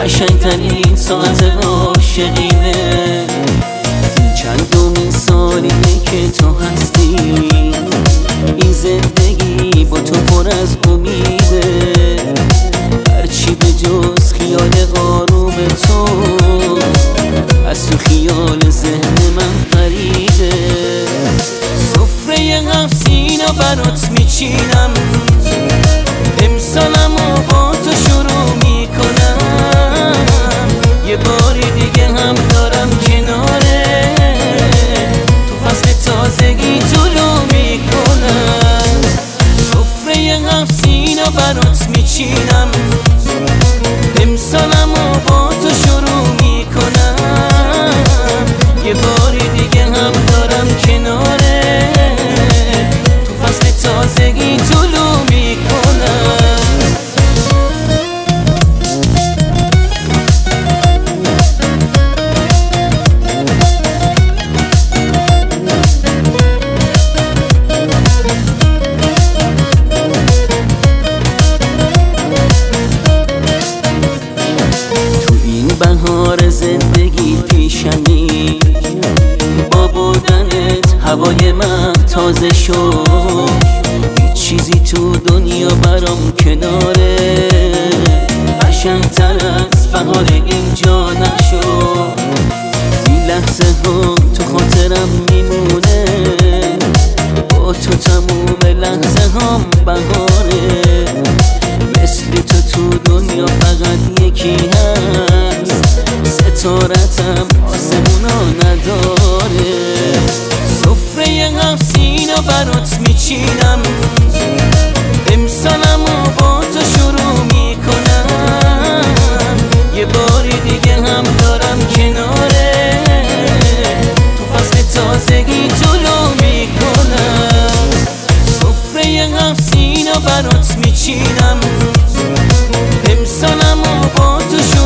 قشنگترین ساعت عاشقینه. چندمین سالیه که تو هستی، این زندگی با تو پر از امیده. هرچی به جز خیال آروم تو از تو خیال ذهن من پریده. سفره 7 سینا برات میچینم، امسالمو با تو شروع میکنم. یه باری دیگه هم دارم کناره، تو فصل تازگی طلوع میکنم. سفره 7 سینا برات میچینم، امسالمو با تو شروع میکنم. یه باری دیگه هم دارم کناره، تو فصل تازگی طلوع میکنم. بهار زندگی پیشمی، با بودنت هوای من تازه شد. هیچ چیزی تو دنیا برام کناره، قشنگتر از بهار اینجا نشد. این لحظه ها تو خاطرم میمونه، با تو تموم لحظه هم بهاره. مثل تو دنیا فقط یکی هست، ستارتم آسمونا نداره. سفره 7 سینا برات میچینم، امسالمو با تو شروع میکنم. یه باری دیگه هم دارم کناره، تو فصل تازگی طلوع میکنم. سفره 7 سینا برات میچینم، امسالمو با تو